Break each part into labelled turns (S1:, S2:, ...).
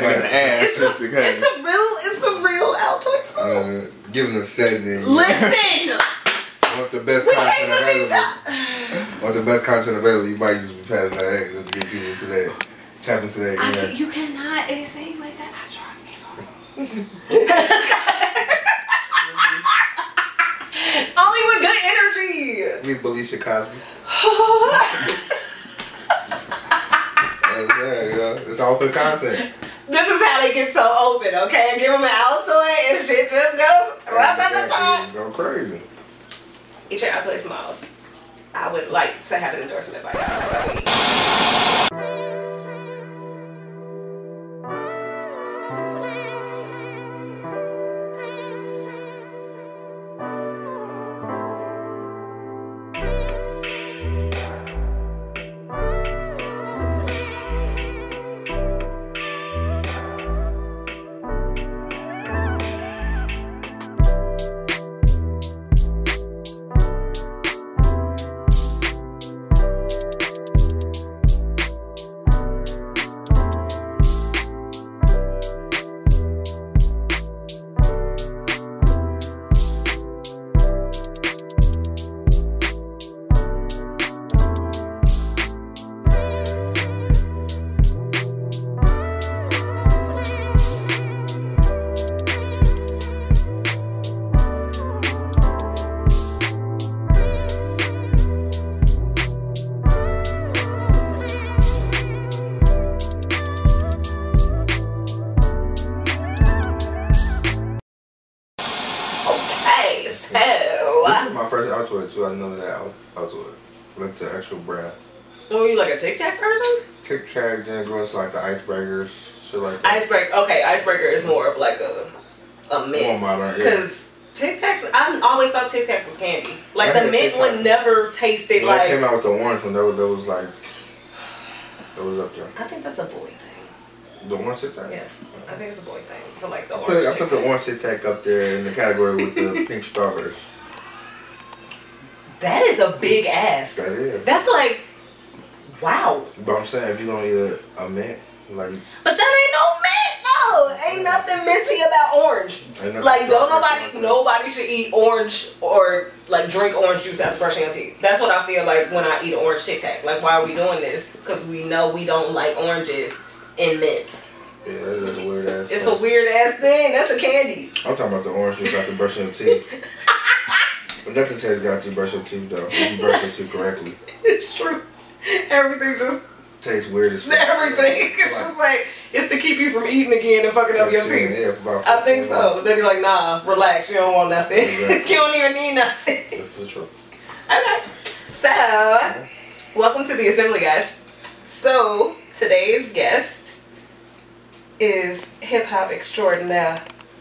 S1: an ass just in case.
S2: It's a real Altoid smoke.
S1: Give him a setting.
S2: Listen.
S1: Want the best content available. Want the best content available. You might just be passing that X just to get people to that. Tap into that.
S2: You cannot insinuate that. I tried. Only with good energy.
S1: We believe Cosby. It's all for the content.
S2: This is how they get so open, okay? I give them an Altoid and shit just goes right
S1: Go crazy.
S2: Eat your Altoid Smalls. I would like to have an endorsement by y'all.
S1: Too. I know that Altoid. Like the actual brand.
S2: Oh, you like a Tic Tac person?
S1: Tic Tac, then goes like the icebreakers, shit like that.
S2: Icebreaker is more of like a mint.
S1: More modern,
S2: because Tic Tacs, I always thought Tic Tacs was candy. Like the mint one never tasted like.
S1: When I came out with the orange one, that was like, that was up there.
S2: I think that's a boy thing.
S1: The orange Tic Tac?
S2: Yes, I think it's a boy thing. So like the orange.
S1: I put the orange Tic Tac up there in the category with the pink strawberries.
S2: That is a big ass.
S1: That is.
S2: That's like, wow.
S1: But I'm saying, if you're gonna eat a mint, like.
S2: But that ain't no mint though. Ain't nothing minty about orange. Like nobody should eat orange or like drink orange juice after brushing your teeth. That's what I feel like when I eat an orange Tic Tac. Like, why are we doing this? Because we know we don't like oranges in mints.
S1: Yeah, that's a weird ass.
S2: It's a weird ass thing. That's a candy.
S1: I'm talking about the orange juice after brushing your teeth. But nothing tastes good after you brush your teeth, though. If you brush your teeth correctly.
S2: It's true. Everything just
S1: tastes weird as fuck.
S2: Everything. It's just like, it's to keep you from eating again and fucking up your teeth.
S1: Yeah, for about
S2: I think so. They'd be like, nah, relax. You don't want nothing. Exactly. You don't even need nothing.
S1: This is true.
S2: Okay. So, welcome to the assembly, guys. So, today's guest is hip hop extraordinaire.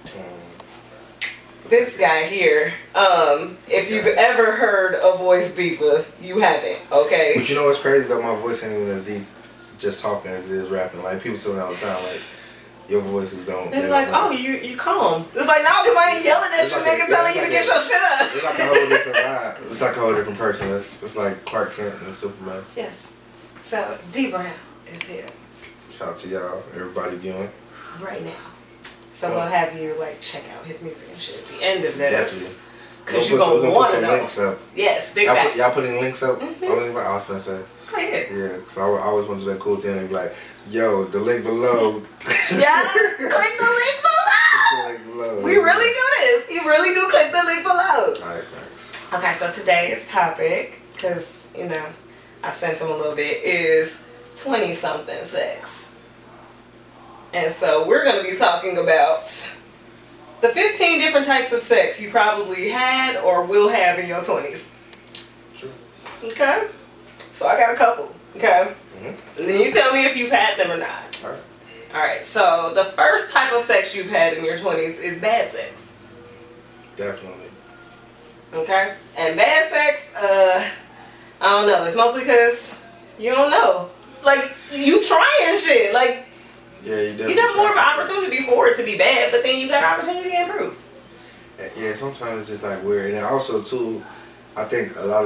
S2: This guy here, if you've ever heard a voice deeper, you haven't, okay?
S1: But you know what's crazy though? My voice ain't even as deep just talking as it is rapping. Like, people tell me all the time, like, your voices don't.
S2: They're like, oh, you calm. It's like, no, because I ain't yelling at you, nigga, telling you to get your shit up.
S1: It's like a whole different vibe. It's like a whole different person. It's like Clark Kent and Superman.
S2: Yes. So, D Brown is here.
S1: Shout out to y'all, everybody viewing.
S2: Right now. So I'm gonna have you like check out his music and shit at the end of this.
S1: Definitely.
S2: Cause you're gonna want to know.
S1: Links up.
S2: Yes, big fact.
S1: Y'all putting links up?
S2: Mm-hmm.
S1: I was gonna say.
S2: Oh yeah.
S1: Yeah, cause I always want to do that cool thing and be like, yo, the link below.
S2: Yeah, click the link below.
S1: The link below.
S2: We really do this. You really do click the link below.
S1: Alright, thanks.
S2: Okay, so today's topic, cause you know, I sent him a little bit, is 20-something sex. And so we're going to be talking about the 15 different types of sex you probably had or will have in your 20s.
S1: Sure.
S2: Okay? So I got a couple. Okay?
S1: Mm-hmm.
S2: And then you tell me if you've had them or not.
S1: Alright.
S2: Alright, so the first type of sex you've had in your 20s is bad sex.
S1: Definitely.
S2: Okay? And bad sex, I don't know. It's mostly because you don't know. Like, you trying shit. Like,
S1: yeah, you
S2: got more of an opportunity for it to be bad, but then you got an opportunity to improve.
S1: Yeah, sometimes it's just like weird. And then also too, I think a lot of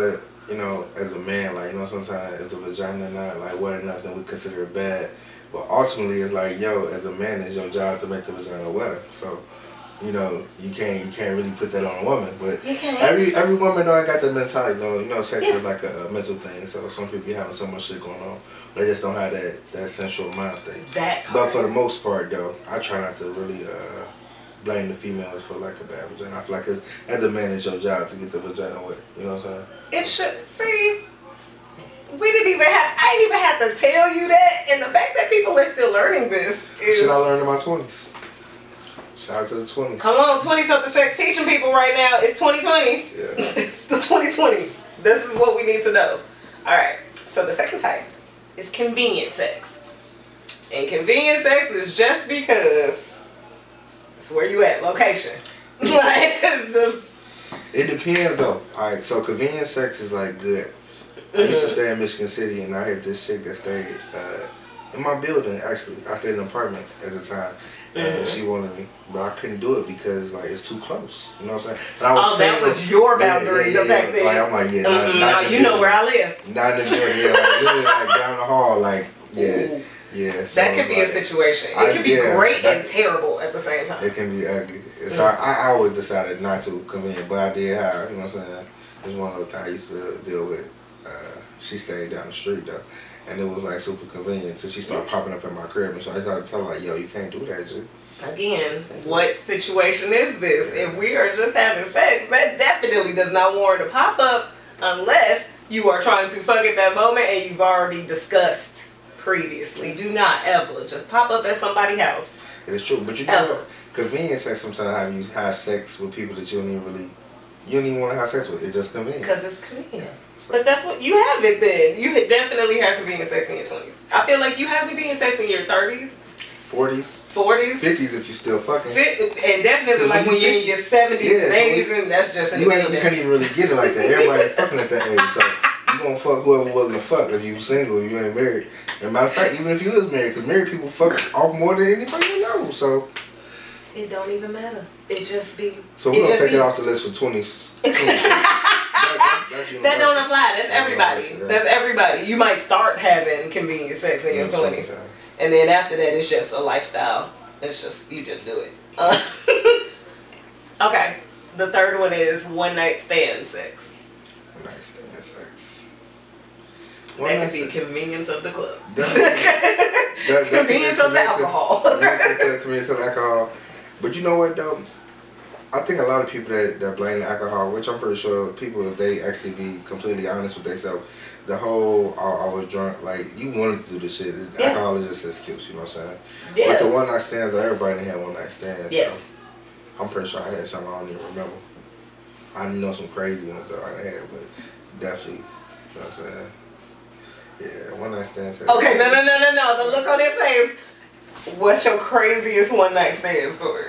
S1: you know, as a man, like, you know, sometimes is the vagina not like wet enough, then we consider it bad. But ultimately, it's like, yo, as a man, it's your job to make the vagina wetter. So, you know, you can't really put that on a woman. But
S2: you can't.
S1: Every woman though, I got the mentality. You know, sex is like a mental thing. So some people be having so much shit going on, they just don't have that sensual mind state.
S2: That part.
S1: But for the most part, though, I try not to really blame the females for like a bad vagina. I feel like as a man, it's your job to get the vagina wet. You know what I'm saying?
S2: It should. See, I didn't even have to tell you that. And the fact that people are still learning this is...
S1: Shit I learned in my 20s. Shout out to the 20s.
S2: Come on, 20-something sex teaching people right now. It's 2020s.
S1: Yeah.
S2: It's the 2020. This is what we need to know. Alright, so the second type is convenient sex. And convenient sex is just because it's where you at, location. Like, it's just...
S1: It depends though. Alright, so convenient sex is like good. I used to stay in Michigan City, and I had this chick that stayed in my building. Actually, I stayed in an apartment at the time, and she wanted me, but I couldn't do it because like it's too close. You know what I'm saying? And I was
S2: that was your boundary back then.
S1: Like I'm like, yeah, not
S2: you know where I live.
S1: Not in the building, yeah, like literally like down the hall, like yeah. Yeah, so
S2: that could be like, a situation. It can be great and terrible at the same time.
S1: It can be ugly. So I always decided not to convenient, but I did have, you know what I'm saying? It was one of those things I used to deal with. She stayed down the street though, and it was like super convenient. So she started popping up in my crib, and so I started telling her like, "Yo, you can't do that, G."
S2: Again, what situation is this? If we are just having sex, that definitely does not warrant a pop up unless you are trying to fuck at that moment and you've already discussed previously. Do not ever just pop up at somebody's house.
S1: It is true, but you know what? Convenient sex sometimes you have sex with people that you don't even want to have sex with. It's just convenient.
S2: Because it's convenient. But that's what you have it then. You definitely have convenient sex in your 20s. I feel like you have convenient sex in your 30s.
S1: 40s.
S2: 50s
S1: if you still fucking.
S2: And definitely like when you're in your 70s and 80s, and that's just in the building.
S1: You can't even really get it like that. Everybody fucking at that age. So you gonna fuck whoever willing to fuck if you single, if you ain't married. As a matter of fact, even if you is married, because married people fuck off more than anybody you know. So
S2: it don't even matter. It just be.
S1: So we're gonna take it off the list for 20s.
S2: That don't apply. That's everybody. That's everybody. You might start having convenient sex in your 20s. And then after that, it's just a lifestyle. It's just, you just do it. Okay. The third one is one night stand sex.
S1: One night stand sex.
S2: That could be convenience of the club. Convenience of the alcohol.
S1: Convenience of the alcohol. But you know what though? I think a lot of people that blame the alcohol, which I'm pretty sure people, if they actually be completely honest with themselves, the whole I was drunk, like you wanted to do this shit. Alcohol is just an excuse, you know what I'm saying? Yeah. But the one night stands, everybody had one night stands.
S2: Yes.
S1: So I'm pretty sure I had something I don't even remember. I know some crazy ones that I had, but definitely, you know what I'm saying? Yeah, one night stands.
S2: Okay, no. The look on his face. What's your craziest one night stand story?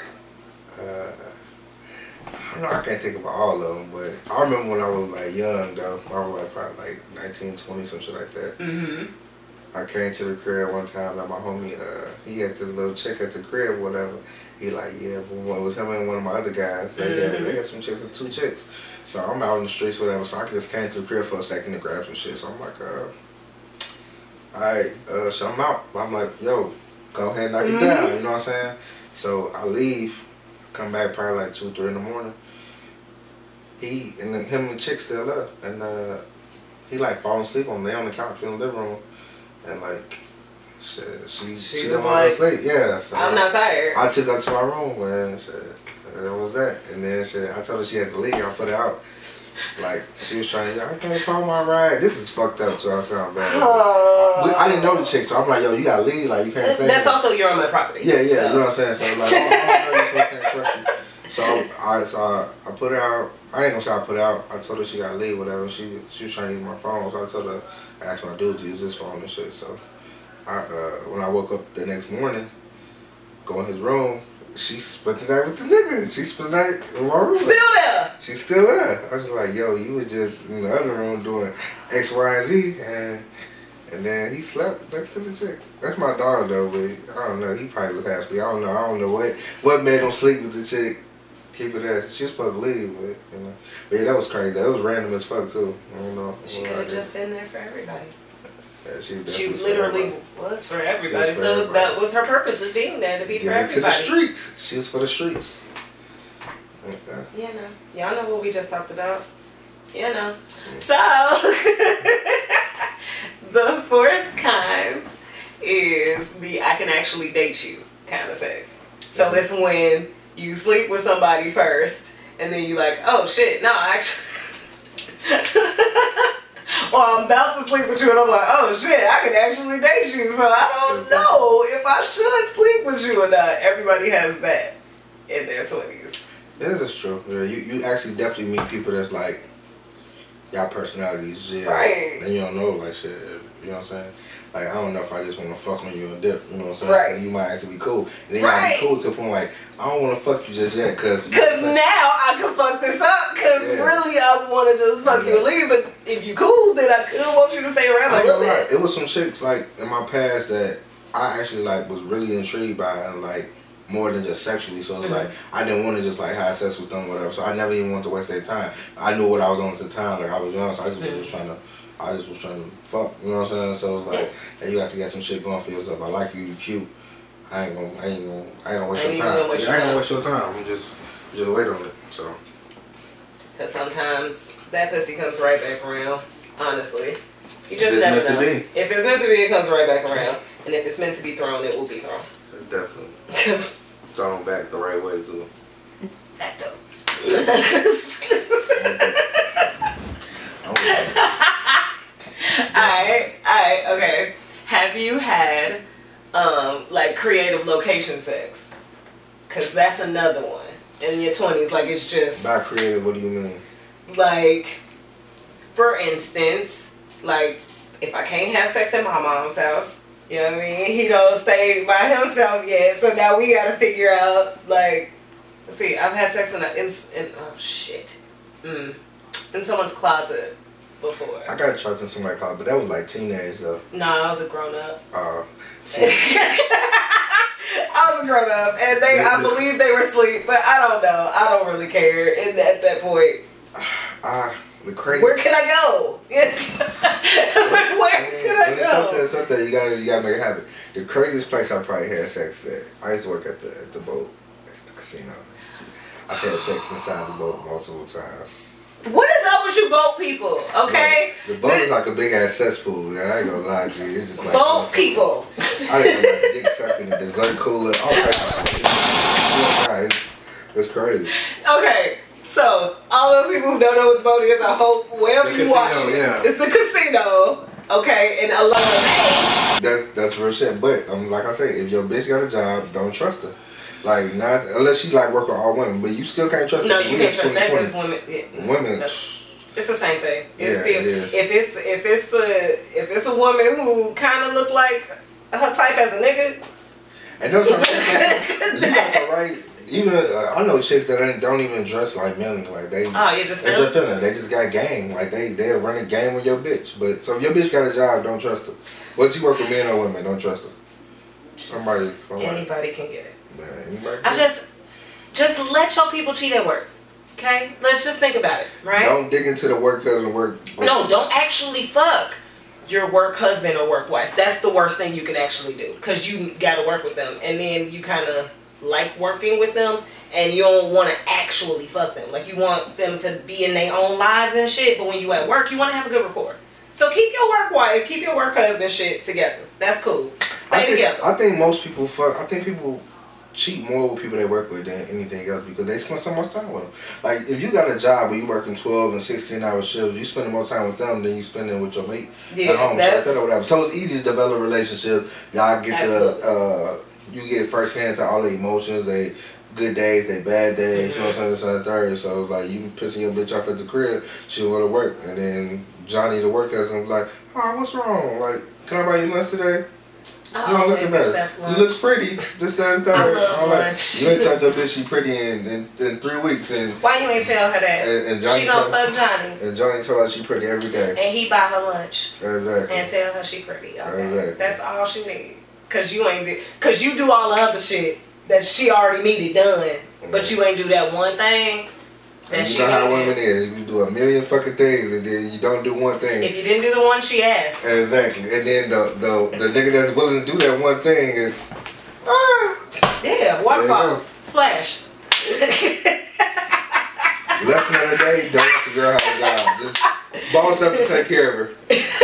S1: I can't think about all of them, but I remember when I was like young though. I was like probably like 19, 20, some shit like that. I came to the crib one time, like my homie, he had this little chick at the crib, whatever. He like, yeah, it was him and one of my other guys. They had some chicks, 2 chicks. So I'm out in the streets, whatever. So I just came to the crib for a second to grab some shit. So I'm like, alright, so I'm out. I'm like, yo, go ahead and knock it down. You know what I'm saying? So I leave, come back probably like 2, 3 in the morning. Him and the chick still up, and he like falling asleep on the couch in the living room, and like shit, she didn't want to sleep. Yeah, so
S2: I'm not tired.
S1: I took her to my room and shit, that was that. And then shit, I told her she had to leave. I put her out. Like she was trying to, I can't call my ride. This is fucked up, so I sound bad. I didn't know the chick, so I'm like, yo, you gotta leave. Like you can't say.
S2: That's also you're on my property.
S1: Yeah, so. You know what I'm saying. So like, I don't know you, so I can't trust you. So I put her out. I ain't gonna say I put her out. I told her she gotta leave, whatever. She was trying to use my phone, so I told her, I asked my dude to use his phone and shit. So when I woke up the next morning, go in his room, she spent the night with the nigga. She spent the night in my room.
S2: Still there.
S1: She's still there. I was just like, yo, you were just in the other room doing X, Y, and Z, and then he slept next to the chick. That's my dog though, but I don't know. He probably was half asleep. I don't know what made him sleep with the chick. Keep it there. She was supposed to leave, but you know. But yeah, that was crazy. That was random as fuck too. I don't know.
S2: She could have just been there for everybody.
S1: Yeah, she
S2: literally was for everybody. So that was her purpose of being there, to be for everybody.
S1: To the streets. She was for the streets. Okay.
S2: Yeah, no. Y'all know what we just talked about. Yeah, no. So the fourth kind is the I can actually date you kind of sex. So it's when you sleep with somebody first, and then you like, oh shit, no, actually. Or I'm about to sleep with you, and I'm like, oh shit, I can actually date you. So I don't know if I should sleep with you or not. Everybody has that in their 20s.
S1: This is true. Yeah, you actually definitely meet people that's like, y'all personalities, yeah.
S2: Right.
S1: And you don't know, like, shit, you know what I'm saying? Like, I don't know if I just want to fuck on you and dip, you know what I'm saying?
S2: Right.
S1: And you might actually be cool. And then you might be cool to the point, like, I don't want to fuck you just yet, because
S2: now I can fuck this up, because really I want to just fuck you and leave, but if you cool, then I could want you to stay around a little bit.
S1: It was some chicks, like, in my past that I actually, like, was really intrigued by, and, like, more than just sexually, so it's like I didn't want to just like have sex with them or whatever, so I never even wanted to waste their time. I knew what I was on at the time, like I was young, so I just was trying to fuck, you know what I'm saying? So it's like, hey, you got to get some shit going for yourself. I like you, you cute. I ain't gonna waste your time. I ain't gonna waste your time. I'm just wait on it. So,
S2: because sometimes that pussy comes right back around. Honestly, you just never know. If it's meant to be, it comes right back around, and if it's meant to be thrown, it will be thrown.
S1: Definitely. Because thrown back the right way too.
S2: Facto. Alright, okay. Have you had like creative location sex? Cause that's another one. In your 20s, like it's just
S1: by creative, what do you mean?
S2: Like, for instance, like if I can't have sex at my mom's house, you know what I mean? He don't stay by himself yet, so now we gotta figure out, like, let's see, I've had sex in oh shit, in someone's closet before.
S1: I got charged in somebody's closet, but that was like teenage though.
S2: Nah, I was a grown up.
S1: I
S2: was a grown up, and I believe they were asleep, but I don't know. I don't really care at that point.
S1: The crazy.
S2: Where can I go? Where can I go?
S1: Something you gotta make it happen. The craziest place I probably had sex at. I used to work at the boat, at the casino. I've had sex inside the boat multiple times.
S2: What is up with you boat people? Okay.
S1: The boat is like a big ass cesspool. Yeah, I ain't gonna lie to you. It's just like
S2: boat people.
S1: I didn't know, like dick sucked in the dessert cooler. All types of shit. It's crazy.
S2: Okay. So, all those people who don't know what the boat is, I hope wherever you watch it, it's the casino, okay, and a lot of
S1: That's real shit, but like I say, if your bitch got a job, don't trust her. Like, not unless she like work with all women, but you still can't trust her.
S2: No, you can't trust that because women.
S1: Women.
S2: It's the same thing. It's
S1: still,
S2: it is. If it's a woman who kind of look like her type as a nigga,
S1: and don't you got the right. Even I know chicks that don't even dress like men, like they.
S2: Oh, you just feeling.
S1: They just got game, like they're running game with your bitch. But so if your bitch got a job, don't trust her. Whether she work with men or women, don't trust her. Somebody.
S2: Anybody can get it.
S1: Man, anybody.
S2: Just let your people cheat at work. Okay, let's just think about it, right?
S1: Don't dig into the work husband work.
S2: No, don't actually fuck your work husband or work wife. That's the worst thing you can actually do, because you got to work with them, and then you kind of like working with them, and you don't want to actually fuck them. Like, you want them to be in their own lives and shit, but when you at work, you want to have a good rapport. So keep your work wife, keep your work husband shit together. That's cool. Stay together.
S1: I think most people fuck. I think people cheat more with people they work with than anything else, because they spend so much time with them. Like, if you got a job where you working 12 and 16-hour shifts, you spending more time with them than you spending with your mate at home. So it's easy to develop a relationship. Y'all get to you get first hand to all the emotions. They good days, they bad days. You know what I'm saying? This and the third. So it's like, you pissing your bitch off at the crib, she'll go to work, and then Johnny the work husband was like, oh, what's wrong? Like, can I buy you lunch today? You don't look better. You look pretty. This, that, and third. You ain't told your bitch she pretty in 3 weeks. And
S2: why you ain't tell her that?
S1: And Johnny
S2: she gonna fuck Johnny.
S1: And Johnny told her she pretty every day.
S2: And he buy her lunch.
S1: Exactly.
S2: And tell her she pretty. Okay.
S1: Exactly.
S2: That's all she need. Cause you do all the other shit that she already needed done. But you ain't do that one thing.
S1: And you know how women is. You do a million fucking things and then you don't do one thing.
S2: If you didn't do the one she asked.
S1: Exactly. And then the nigga that's willing to do that one thing is...
S2: yeah, waterfalls. Splash.
S1: Lesson of the day, don't let the girl have a job. Just boss up and take care of her.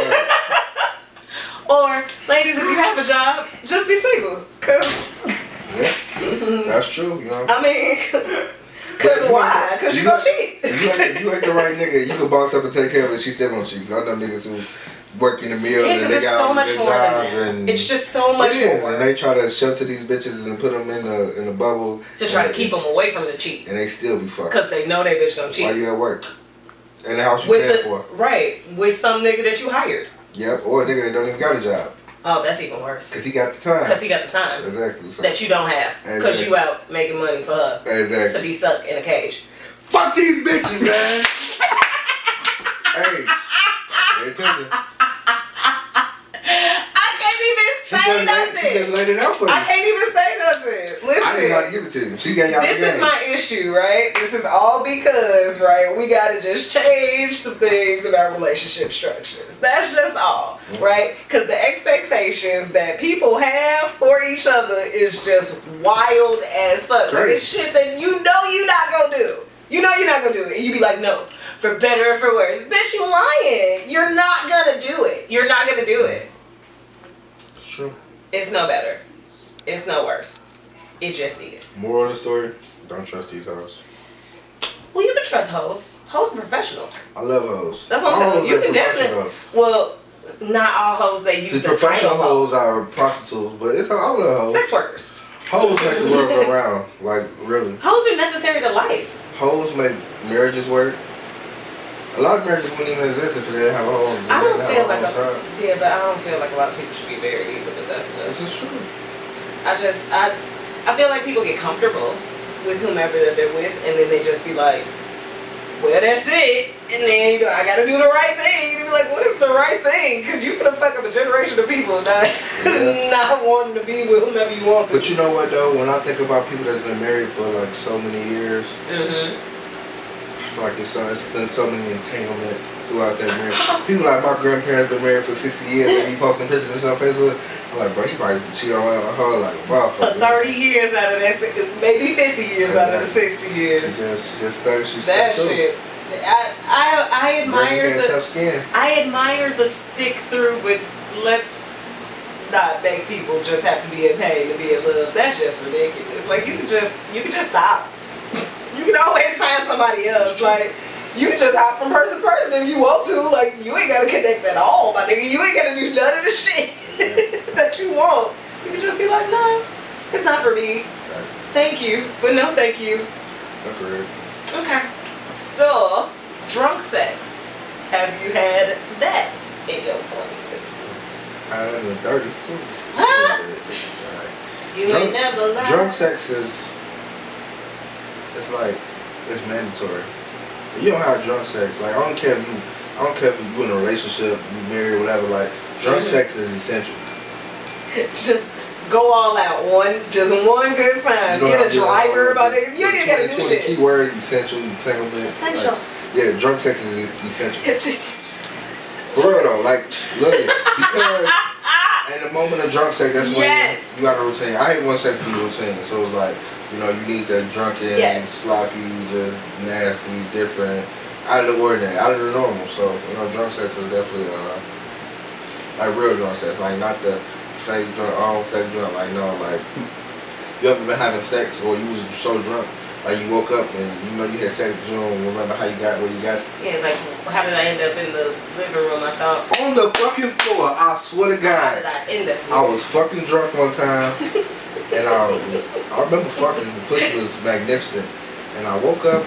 S2: Or, ladies, if you have a job, just be single.
S1: Yeah, that's true, you know.
S2: I mean... Cause why? Cause you gonna cheat.
S1: If you ain't the right nigga, you can boss up and take care of it. She still gonna cheat. Cause I know niggas who work in the mill and they got
S2: so much
S1: their
S2: more
S1: job
S2: than that.
S1: and
S2: it's just so much more.
S1: And they try to shelter these bitches and put them in the bubble
S2: to try to keep them away from the cheat.
S1: And they still be fucking.
S2: Cause they know they bitch gonna cheat.
S1: While you at work, in the house you paying for.
S2: Right, with some nigga that you hired.
S1: Yep, or a nigga that don't even got a job.
S2: Oh, that's even worse.
S1: Cause he got the time.
S2: Exactly. So that you don't have. Cause you out making money for her.
S1: Exactly.
S2: To be stuck in a cage.
S1: Fuck these bitches, man. Hey, pay attention.
S2: I can't even say nothing.
S1: She just laid it out for you.
S2: I can't even say nothing. Listen.
S1: I didn't know how to give it to you. She got y'all
S2: This is my issue, right? This is all because, right, we gotta just change some things about relationship structures. That's just all, right? Because the expectations that people have for each other is just wild as fuck. It's shit that you know you're not gonna do. You know you're not gonna do it. And you be like, no, for better or for worse. Bitch, you lying. You're not gonna do it. You're not gonna do it.
S1: It's true.
S2: It's no better. It's no worse. It just is.
S1: Moral of the story, don't trust these hoes.
S2: Well, you can trust hoes. Hoes are professional.
S1: I love hoes.
S2: That's what I'm saying. You can definitely. Well, not all hoes they use the title.
S1: Professional hoes are prostitutes, but it's all the hoes.
S2: Sex workers.
S1: Hoes make the world go round. Like, really.
S2: Hoes are necessary to life.
S1: Hoes make marriages work. A lot of marriages wouldn't even exist if they didn't have a home.
S2: I don't feel like but I don't feel like a lot of people should be married either. But that's just.
S1: This is true.
S2: I feel like people get comfortable with whomever that they're with, and then they just be like, well, that's it. And then you go, I gotta do the right thing. And you be like, what is the right thing? Because you finna fuck up a generation of people not wanting to be with whomever you want to.
S1: But you know what though? When I think about people that's been married for like so many years, I feel like it's been so many entanglements throughout that marriage. People like my grandparents been married for 60 years. They be posting pictures and stuff on Facebook. I'm like, bro, he probably cheated on her like a motherfucker.
S2: For 30 years out of that, maybe 50 years out of the 60 years.
S1: She just stuck. She
S2: that shit. I admire
S1: tough skin.
S2: I admire the stick through, but let's not make people just have to be in pain to be in love. That's just ridiculous. Like you can just stop. You can always find somebody else. Like you can just hop from person to person if you want to. Like you ain't gotta connect at all, my nigga. You ain't gotta do none of the shit that you want. You can just be like, no, it's not for me. Thank you, but no thank you.
S1: Agreed.
S2: Okay. So, drunk sex. Have you had that in your 20s?
S1: I had it in the 30s too.
S2: Huh? You ain't never lied.
S1: Drunk sex is, it's mandatory. If you don't have drunk sex, like I don't care if you in a relationship, you married, whatever. Like drunk sex is essential.
S2: Just go all out. Just one good time. Get a driver about it. You ain't even gotta do shit.
S1: Key word: essential, entanglement.
S2: Essential.
S1: Yeah, drunk sex is essential.
S2: It's essential.
S1: For real though, like literally, because in the moment of drunk sex, that's when you got a routine. I hate when sex be routine, so it's like you need that drunken, sloppy, just nasty, different, out of the ordinary, out of the normal. So drunk sex is definitely like real drunk sex, like not the fake drunk, fake drunk. Like no, like you ever been having sex or you was so drunk. Like you woke up and you had sex, but you don't remember how you got where you got.
S2: Yeah, like how did I end up in the living room? I thought
S1: on the fucking floor. I swear to God.
S2: How did I end up?
S1: I was fucking drunk one time, and I remember fucking. The pussy was magnificent, and I woke up.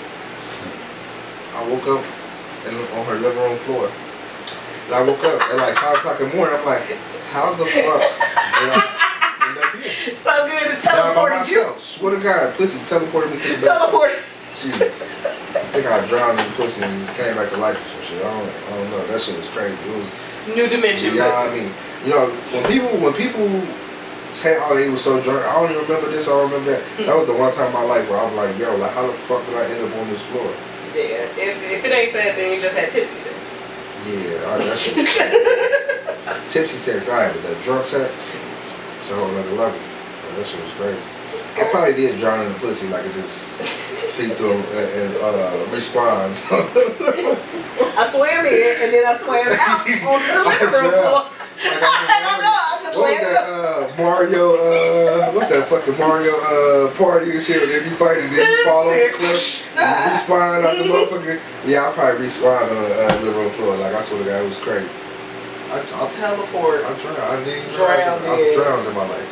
S1: on her living room floor, and I woke up at like 5 o'clock in the morning. I'm like, how the fuck did I?
S2: So good to teleported you.
S1: Swear to God, pussy teleported me to the bed.
S2: Teleported.
S1: Jesus. I think I drowned in the pussy and just came back to life or some shit. I don't know. That shit was crazy. It was
S2: new dimension.
S1: Yeah, I mean, when people say, oh, they was so drunk. I don't even remember this. I don't remember that. That was the one time in my life where I was like, yo, like, how the fuck did I end up on this floor?
S2: Yeah. If it ain't that, then you just had tipsy sex.
S1: Yeah, that shit was tipsy sex, alright, but that drunk sex, it's a whole other level. That shit was crazy. I probably did drown in the pussy, like it just see through and respond.
S2: I swam in and then I swam out onto the living room floor. I don't know. I just
S1: what was that Mario? What's that fucking Mario party and shit? If you fight it, then you fall off the cliff, respawn out the motherfucker. Yeah, I probably respawned on the living room floor. Like I swear to God, it was crazy. I
S2: teleport.
S1: I drowned. I didn't drown. I drowned in my life.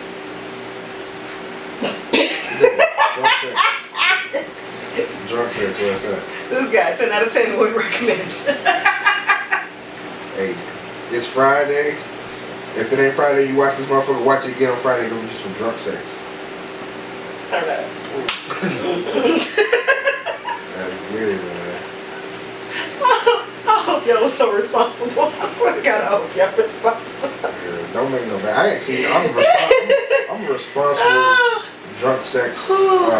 S1: Drunk sex, what's that?
S2: This guy, 10 out of 10 would recommend.
S1: Hey, it's Friday. If it ain't Friday, you watch this motherfucker, watch it again on Friday, go get you some drunk sex.
S2: Turn up.
S1: That's good, man.
S2: I hope y'all was so responsible. I swear to God, I hope y'all responsible.
S1: Yeah, don't make no bad. I ain't seen. I'm a responsible drunk sex.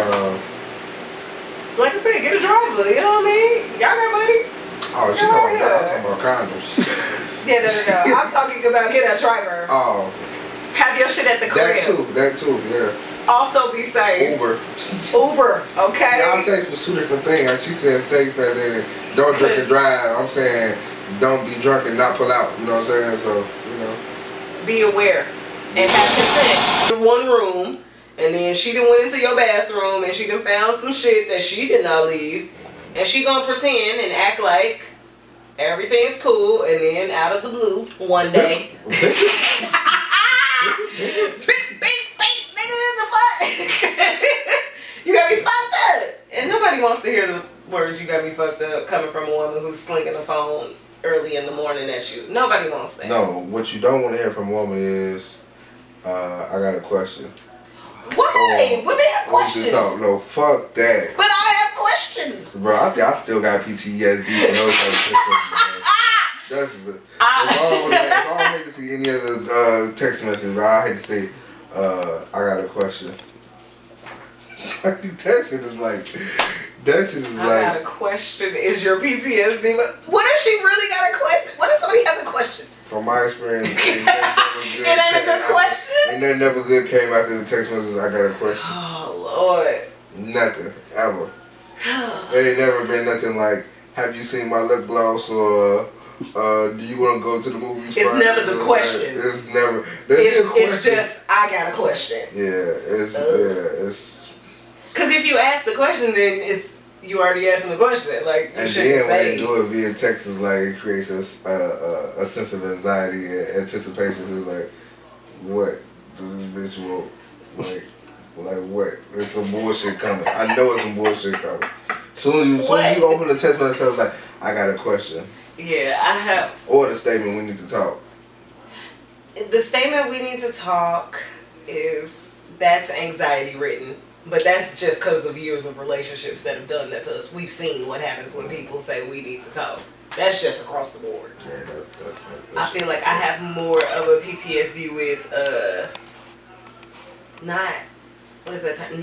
S2: Like I said, get a driver. You know what I mean? Y'all got money.
S1: Oh, she talking about condoms.
S2: Yeah, no. I'm talking about get a driver.
S1: Oh.
S2: Have your shit at the crib.
S1: That too, yeah.
S2: Also be safe.
S1: Uber,
S2: okay?
S1: See, I'm safe was two different things. Like she said safe as in don't drink and drive. I'm saying don't be drunk and not pull out. You know what I'm saying? So, you know.
S2: Be aware. And have consent. In one room, and then she done went into your bathroom and she done found some shit that she did not leave. And she gonna pretend and act like everything's cool, and then out of the blue, one day. You got me fucked up. And nobody wants to hear the words "you got me fucked up" coming from a woman who's slinging a phone early in the morning at you. Nobody wants that.
S1: No, what you don't want to hear from a woman is, I got a question.
S2: Why? Women have questions.
S1: No, fuck that.
S2: But I have questions.
S1: Bro, I still got PTSD from those types of questions. That's if I don't hate to see any of the text messages, but I hate to say, I got a question. that shit is like,
S2: I got a question. Is your PTSD? But what if she really got a question? What if somebody has a question?
S1: From my experience,
S2: it ain't a good question.
S1: And that never good came after the text messages. I got a question.
S2: Oh Lord.
S1: Nothing ever. It ain't never been nothing like, have you seen my lip gloss, or do you want to go to the movies?
S2: It's
S1: Friday?
S2: never the question.
S1: It's never.
S2: It's just I got a question.
S1: Yeah, it's.
S2: Because if you ask the question, then it's you already asking the question. Like you
S1: and
S2: shouldn't
S1: then
S2: say.
S1: when they do it via text, it's like it creates a sense of anxiety and anticipation. It's like, what? Do this bitch will like what? There's some bullshit coming. I know it's some bullshit coming. Soon as you open the text message, like, I got a question.
S2: Yeah, I have.
S1: Or the statement, we need to talk.
S2: The statement, we need to talk, that's anxiety written. But that's just because of years of relationships that have done that to us. We've seen what happens when people say we need to talk. That's just across the board.
S1: Yeah, that's
S2: I feel like I have more of a PTSD with not what is that time?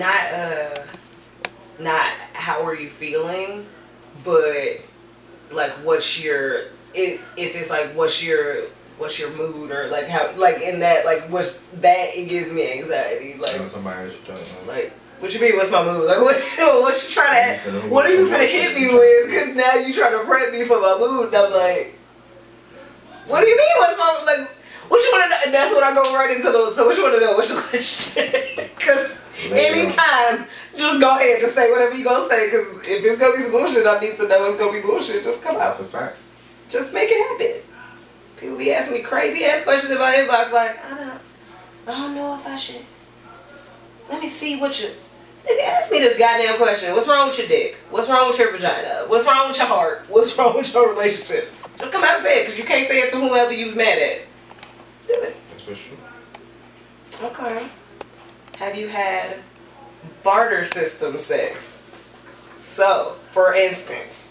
S2: Not how are you feeling, but like what's your if it's like what's your mood, or like how like in that like what's that, it gives me anxiety, like like what you mean what's my mood, like what you trying to what are you gonna hit me with, because now you trying to prep me for my mood, and I'm like, what do you mean what's my, like what you want to know? And that's when I go right into those. So what you want to know? What's the question? Because anytime, just go ahead, just say whatever you gonna say. Because if it's gonna be some bullshit, I need to know it's gonna be bullshit. Just come out.
S1: That's a fact.
S2: Just make it happen. People be asking me crazy ass questions in my inbox, like I don't know if I should. Let me see what you. They ask me this goddamn question. What's wrong with your dick? What's wrong with your vagina? What's wrong with your heart? What's wrong with your relationship? Just come out and say it, because you can't say it to whomever you was mad at. Do it.
S1: That's true.
S2: Okay. Have you had barter system sex? So, for instance,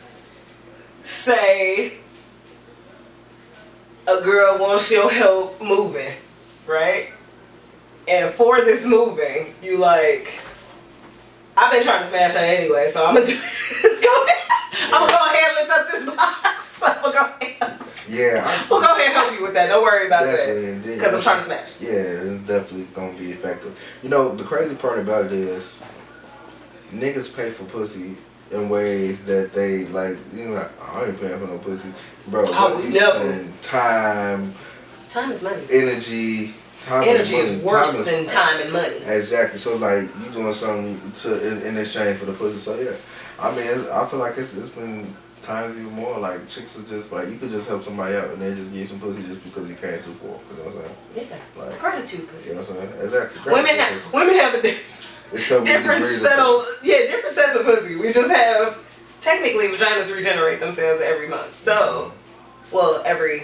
S2: say a girl wants your help moving, right? And for this moving, you like, I've been trying to smash her anyway, so I'm gonna do this. I'm gonna go ahead and lift up this box. I'm gonna go ahead.
S1: Yeah.
S2: We'll go ahead and help you with that. Don't worry about that. Because I'm trying to smash.
S1: Yeah, it's definitely gonna be effective. You know, the crazy part about it is, niggas pay for pussy in ways that they like. You know, I ain't paying for no pussy, bro.
S2: Oh, never.
S1: Time.
S2: Time is money.
S1: Energy.
S2: Energy is worse than time and money.
S1: Exactly. So like, you doing something in exchange for the pussy. So yeah, I mean, I feel like it's been times even more. Like chicks are just like, you could just help somebody out and they just give you some pussy just because you came too far. You know what I'm saying?
S2: Yeah.
S1: Like,
S2: gratitude pussy.
S1: You know what I'm saying? Exactly.
S2: Women have a different sets of pussy. We just have, technically, vaginas regenerate themselves every month. So, well, every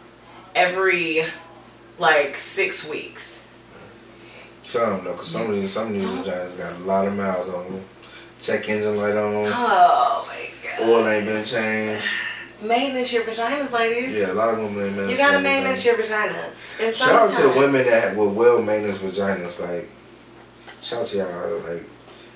S2: like 6 weeks.
S1: Some though, because some of these vaginas got a lot of miles on them. Check engine light on.
S2: Oh my god.
S1: Oil ain't been changed.
S2: Maintenance your vaginas, ladies.
S1: Yeah, a lot of women ain't maintenance.
S2: You gotta maintenance your vagina. And
S1: shout out to the women that with well maintenance vaginas. Like, shout out to y'all. Like,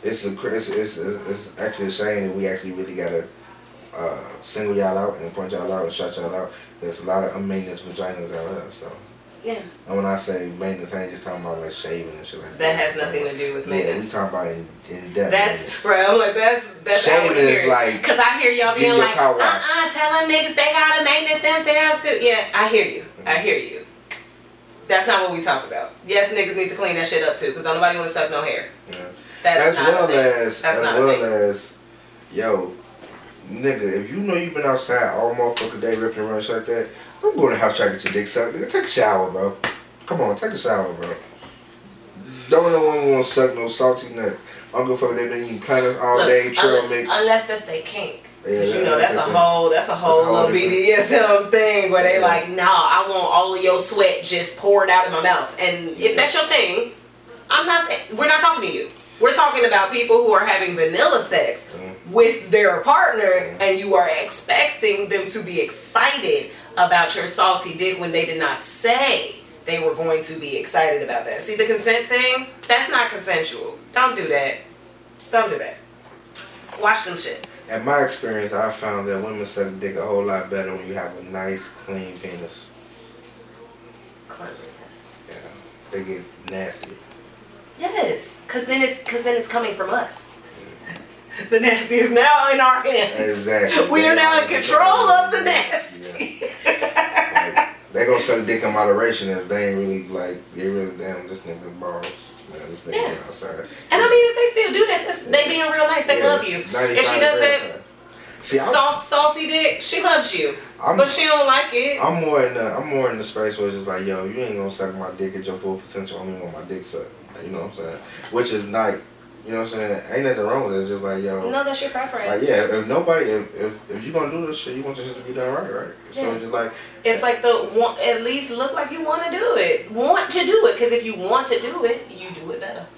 S1: it's actually a shame that we actually really gotta single y'all out and point y'all out and shout y'all out. There's a lot of unmaintenance vaginas out there. So.
S2: Yeah.
S1: And when I say maintenance, I ain't just talking about like shaving and shit like that.
S2: That has nothing to do with maintenance.
S1: Yeah, we talking about in depth.
S2: That's right. I'm like, that's
S1: shaving is like,
S2: because I hear y'all being like, tell them niggas they gotta maintenance themselves too. Yeah, I hear you. I hear you. That's not what we talk about. Yes, niggas need to clean that shit up too, because don't nobody want to suck no hair.
S1: Yeah.
S2: That's not
S1: as yo, nigga, if you know you've been outside all motherfucking day ripping and running shit like that, don't go in the house trying to get your dick sucked. Nigga, take a shower, bro. Come on, take a shower, bro. Don't no one want to suck no salty nuts. I'm gonna fuck they been eating planters all day, trail mix.
S2: Unless that's their kink. Yeah, you know, that's a whole little BDSM thing where they like, nah, I want all of your sweat just poured out in my mouth. And if that's your thing, we're not talking to you. We're talking about people who are having vanilla sex with their partner, and you are expecting them to be excited about your salty dick when they did not say they were going to be excited about that. See the consent thing? That's not consensual. Don't do that. Don't do that. Wash them shits.
S1: In my experience, I found that women suck dick a whole lot better when you have a nice, clean penis.
S2: Cleanliness.
S1: Yeah, they get nasty.
S2: Yes, cause then it's coming from us. The nasty is now in our hands.
S1: Exactly.
S2: We are now in control of the nasty.
S1: Yeah. Like, they gonna suck dick in moderation if they ain't really like, they really damn this nigga balls. This nigga outside.
S2: And I mean, if they still do that, they being real nice. They love you. If she does that soft, salty dick, she loves you. But she don't like it.
S1: I'm more in the space where it's just like, yo, you ain't gonna suck my dick at your full potential. I only want my dick sucked. You know what I'm saying? Which is not, you know what I'm saying? Ain't nothing wrong with it. It's just like, yo.
S2: No, that's your preference.
S1: Like, yeah, if you gonna do this shit, you want this shit to be done right? Yeah. So just like.
S2: It's like at least look like you want to do it. Want to do it. Because if you want to do it, you do it better.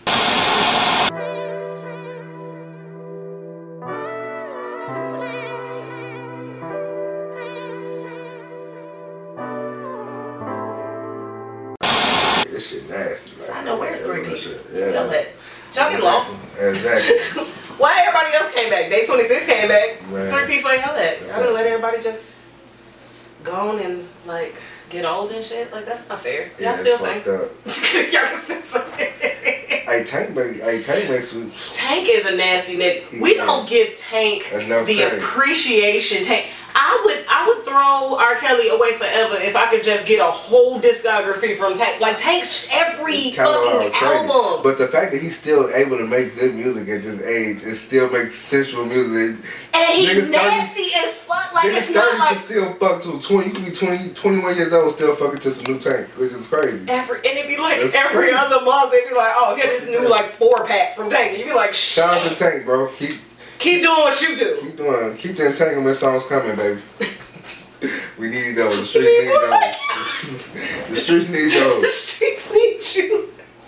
S1: This shit nasty.
S2: Like, I know where's 3-piece.
S1: Yeah.
S2: You know that. Y'all get lost.
S1: Exactly.
S2: Why everybody else came back? Day 26 came back.
S1: Man.
S2: 3-piece, where y'all at? Y'all didn't let everybody just go on and like get old and shit. Like that's not fair. Y'all still sing. Y'all can still sing.
S1: Hey, Tank makes.
S2: Tank is a nasty nigga. We don't give Tank the appreciation. Tank. I would throw R. Kelly away forever if I could just get a whole discography from Tank. Like Tank's every fucking album.
S1: But the fact that he's still able to make good music at this age and still make sensual music.
S2: And he's nasty as fuck. Like it's not like.
S1: You can still fuck to 20. You can be 21 years old still fucking to some new Tank, which is crazy.
S2: And it'd be like every other month they'd be like, oh, here this new like 4-pack from Tank. You'd be like, shit.
S1: Shout out to Tank, bro.
S2: Keep doing what you do.
S1: Keep the entanglement songs coming, baby. We need those. The streets need those. The streets need those.
S2: The streets need you.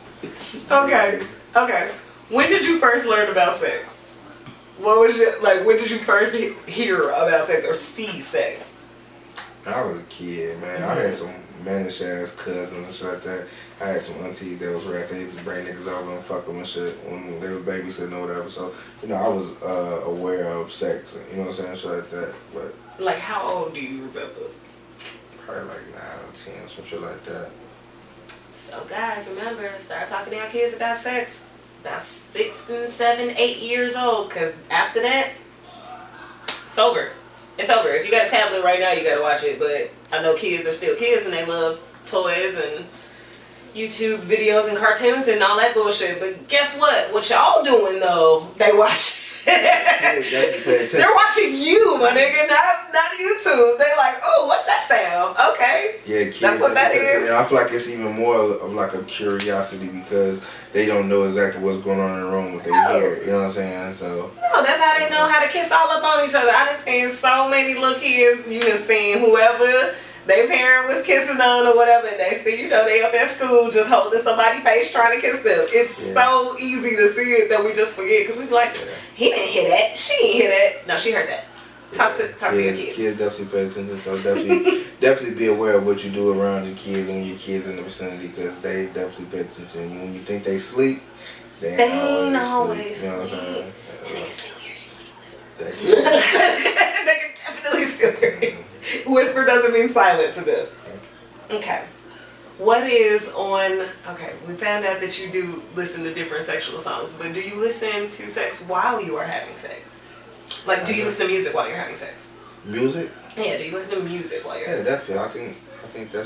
S2: Okay. When did you first learn about sex? What was your, like, when did you first hear about sex or see sex?
S1: I was a kid, man. I had some managed ass cousins and shit like that. I had some aunties that was rats. They used to bring niggas over and fuck them and shit when they was babysitting or whatever. So, you know, I was aware of sex, and, you know what I'm saying, shit like that. But
S2: like, how old do you remember?
S1: Probably like 9 or 10, some shit like that.
S2: So guys, remember, start talking to your kids about sex about 6 and 7, 8 years old, because after that, it's over. It's over. If you got a tablet right now, you gotta watch it. But I know kids are still kids and they love toys and YouTube videos and cartoons and all that bullshit. But guess what? What y'all doing though? They watch. They're watching you, my nigga, not YouTube. They're like, oh, what's that sound? Okay.
S1: Yeah, kids.
S2: That's what that is.
S1: And I feel like it's even more of like a curiosity because they don't know exactly what's going on in the room with their hair. You know what I'm saying? So. No,
S2: that's how they know how to kiss all up on each other. I done seen so many little kids. You done seen whoever their parent was kissing on or whatever, and they see, you know, they up at school just holding somebody's face trying to kiss them. It's so easy to see it that we just forget because we be like, he didn't hear that, she didn't hear that. No, she heard that. Talk to your kids.
S1: Kids definitely pay attention, so definitely be aware of what you do around your kids and your kids in the vicinity because they definitely pay attention. When you think they sleep, they ain't always sleep. You know what I'm saying?
S2: And they can still hear you when you whisper. They can definitely still hear you. Whisper doesn't mean silent to them. Okay. What is on... Okay, we found out that you do listen to different sexual songs, but do you listen to sex while you are having sex? Like, do you listen to music while you're having sex?
S1: Music?
S2: Yeah, do you listen to music while you're having sex?
S1: Yeah, definitely. I think that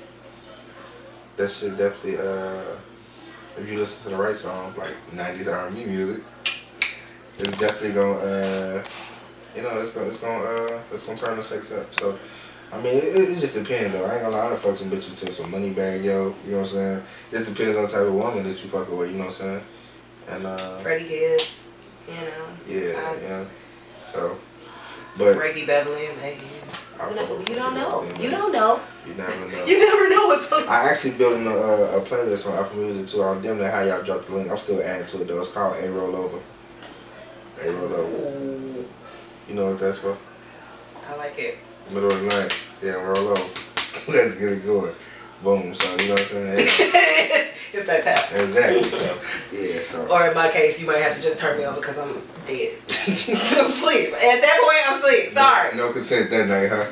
S1: shit definitely, if you listen to the right songs, like 90s R&B music, it's definitely gonna, you know, it's gonna turn the sex up. So, I mean, it just depends though. I ain't gonna lie, I done fuck some bitches to some money bag, yo. You know what I'm saying? It depends on the type of woman that you fuck with. You know what I'm saying? And
S2: Freddie Gibbs, you know.
S1: Yeah. So, but
S2: Reggie Beverly and Megan. You don't know. You don't know.
S1: You never know.
S2: You never know what's on.
S1: I actually building a playlist on Apple Music too. I'm damn near how y'all dropped the link. I'm still adding to it though. It's called A Roll Over. A Roll Over.
S2: Ooh.
S1: You know what that's for?
S2: I like it.
S1: Middle of the night. Yeah, roll over. Let's get it going. Boom. So you know what I'm saying?
S2: It's that tap.
S1: Exactly. So yeah. So.
S2: Or in my case, you might have to just turn me over because I'm dead. I'm asleep. At that point, I'm asleep. Sorry.
S1: No consent that night, huh?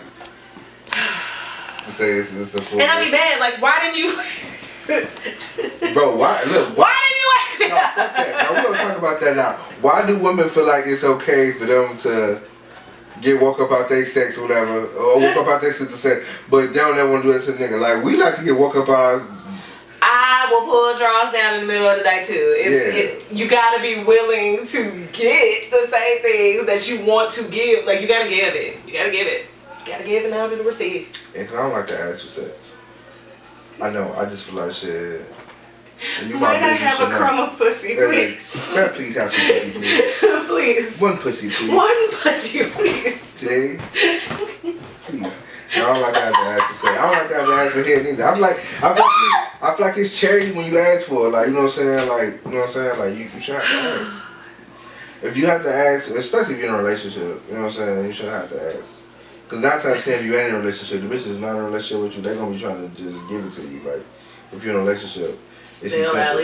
S1: Say it's a full.
S2: And I'll be mad. Like, why didn't you?
S1: Bro, why? Look.
S2: Why didn't you?
S1: No, fuck that. Now we're gonna talk about that now. Why do women feel like it's okay for them to get woke up out their sex or whatever, or woke up out their sex, but they don't ever want to do it to the nigga? Like, we like to get woke up out.
S2: I will pull drawers down in the middle of the night too. You gotta be willing to get the same things that you want to give. Like, you gotta give it. You gotta give it. You gotta give it in order to receive.
S1: And I don't like to ask for sex. I know. I just feel like shit.
S2: You might I have a crumb of pussy, please?
S1: Like, please have some pussy, please.
S2: Please.
S1: One pussy, please.
S2: One pussy, please.
S1: Today, please. I don't like to have to ask for sex. I don't like to have to ask for head neither. I feel like it's charity when you ask for it. Like, you know what I'm saying? Like, you know what I'm saying? Like, you should have to ask. If you have to ask, especially if you're in a relationship, you know what I'm saying? You shouldn't have to ask. Because 9 times out of 10, if you ain't in a relationship, the bitch is not in a relationship with you, they're going to be trying to just give it to you. Like, if you're in a relationship, it's essential.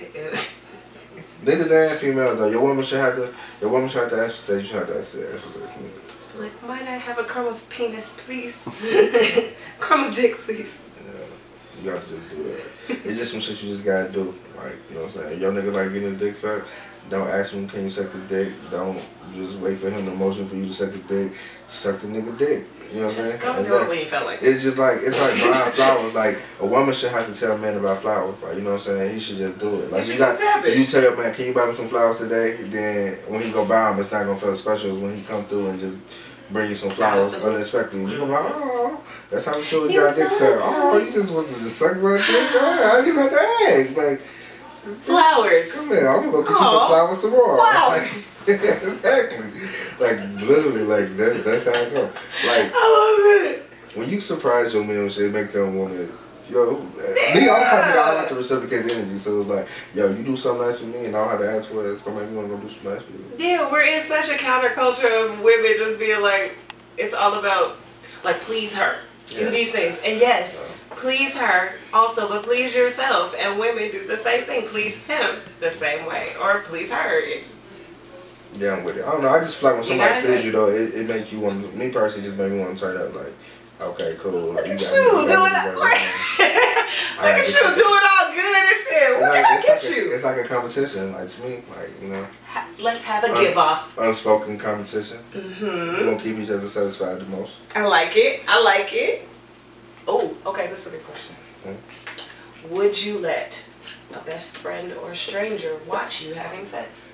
S1: Niggas and females though, your woman should have to ask for sex, you should have to ask for sex.
S2: Like, might I have a crumb of penis, please? Crumb of dick, please.
S1: Yeah, you gotta just do that. It's just some shit you just gotta do. Like, you know what I'm saying? Your nigga like getting his dick sucked, don't ask him, can you suck his dick? Don't just wait for him to motion for you to suck his dick. Suck the nigga dick. You know what I'm saying?
S2: Just go do it when you feel like it.
S1: It's just like, it's like buying flowers. Like, a woman should have to tell a man about flowers. Like, you know what I'm saying? He should just do it. Like, you tell your man, can you buy me some flowers today? Then when he go buy them, it's not gonna feel special as when he come through and just bring you some flowers unexpectedly. You gonna be like, oh, that's how you feel with your dick, sir. Oh, you just want to just suck my dick? I didn't even have to ask. Like,
S2: flowers.
S1: Come here, I'm gonna go get you some flowers tomorrow.
S2: Flowers.
S1: Like, exactly. Like, literally, like, that's how it go. Like,
S2: I love it.
S1: When you surprise your man and shit, make them want to, yo, me, I'm talking about, I like to reciprocate the energy. So it's like, yo, you do something nice for me and I don't have to ask for it. It's gonna make me want to go do something nice for you.
S2: Yeah, we're in such a counterculture of women just being like, it's all about, like, please her. Do these things. And yes, please her also, but please yourself. And women do the same thing. Please him the same way, or please her.
S1: Yeah, I'm with it. I don't know. I just feel like when somebody pleases you, though, it makes you want to, me personally, just make me want to turn up. Like, okay, cool. Like,
S2: look at you doing it. Look at you doing all good and shit. What can I get you?
S1: It's like a competition. Like, to me, like, you know.
S2: Let's have a give off.
S1: Unspoken competition. We're going to keep each other satisfied the most.
S2: I like it. I like it. Oh, okay. This is a good question. Would you let a best friend or stranger watch you having sex?